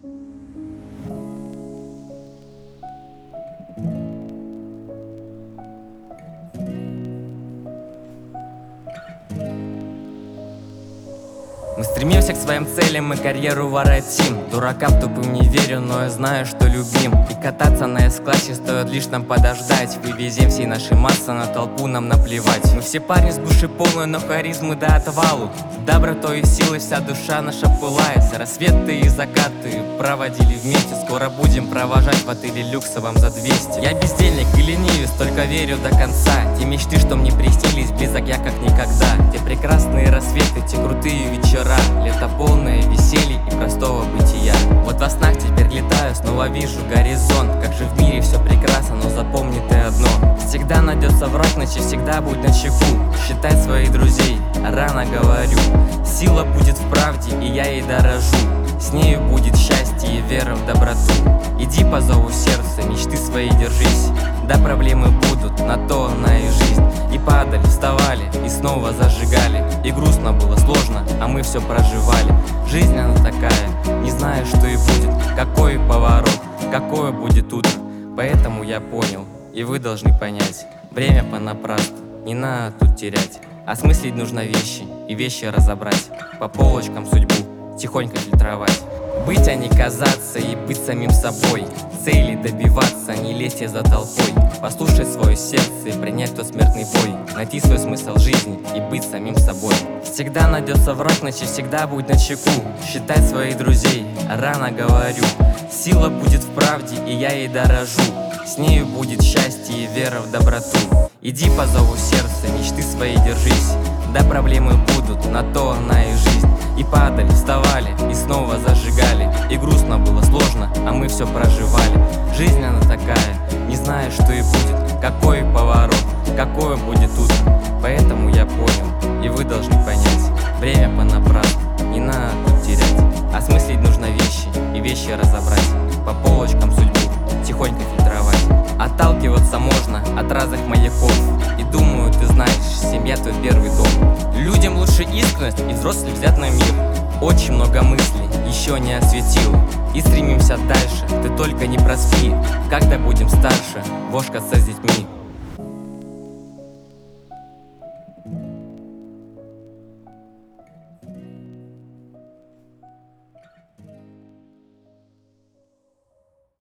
Мы стремимся к своим целям и карьеру воротим. Дуракам тупым не верю, но я знаю, что любим. И кататься на С-классе стоит лишь нам подождать. Вывезем всей нашей массы, на толпу нам наплевать. Мы все парни с души полной, но харизмы до отвалу. Добротой и силой вся душа наша пылает. Рассветы и закаты проводили вместе. Скоро будем провожать в отеле люксовом за 200. Я бездельник и ленивец, только верю до конца. Те мечты, что мне приснились, близок я как никогда. Те прекрасные рассветы, те крутые вечера. Лето полное веселья и простого бытия. Вот во снах теперь летаю, снова вижу горизонт. Как же в мире все прекрасно, но запомни ты одно: всегда найдется враг, значит всегда будь начеку. Считай своих друзей, рано говорю. Сила будет в правде, и я ей дорожу. С нею будет счастье и вера в доброту. Иди по зову сердца, мечты свои держись. Да, проблемы будут, на то она и жизнь. И падали, вставали, и снова зажигали. И грустно было, сложно, а мы все проживали. Жизнь она такая, не знаю, что и будет. Какой поворот, какое будет утро. Поэтому я понял, и вы должны понять: время понапрасну, не надо тут терять. Осмыслить нужно вещи, и вещи разобрать. По полочкам судьбу тихонько фильтровать. Быть, а не казаться, и быть самим собой. Цели добиваться, не лезть за толпой. Послушать свое сердце и принять тот смертный бой. Найти свой смысл жизни и быть самим собой. Всегда найдется враг, значит всегда будь начеку. Считать своих друзей, рано говорю. Сила будет в правде, и я ей дорожу. С нею будет счастье и вера в доброту. Иди по зову сердца, мечты свои держись. Да, проблемы будут, на то она и жизнь. И падали, вставали, и снова зажигали. И грустно было, сложно, а мы все проживали. Жизнь она такая, не знаю, что и будет. Какой поворот, какое будет утро. Поэтому я понял, и вы должны понять: время понапрасну, не надо тут терять. Осмыслить нужно вещи, и вещи разобрать. По полочкам судьбу тихонько фильтровать. Отталкиваться можно от разных маяков. И думаю, ты знаешь, семья твой первый дом. Людям лучше искренность и взрослый взгляд на мир. Очень много мыслей еще не осветил. И стремимся дальше, ты только не проспи. Когда будем старше, вошкаться с детьми.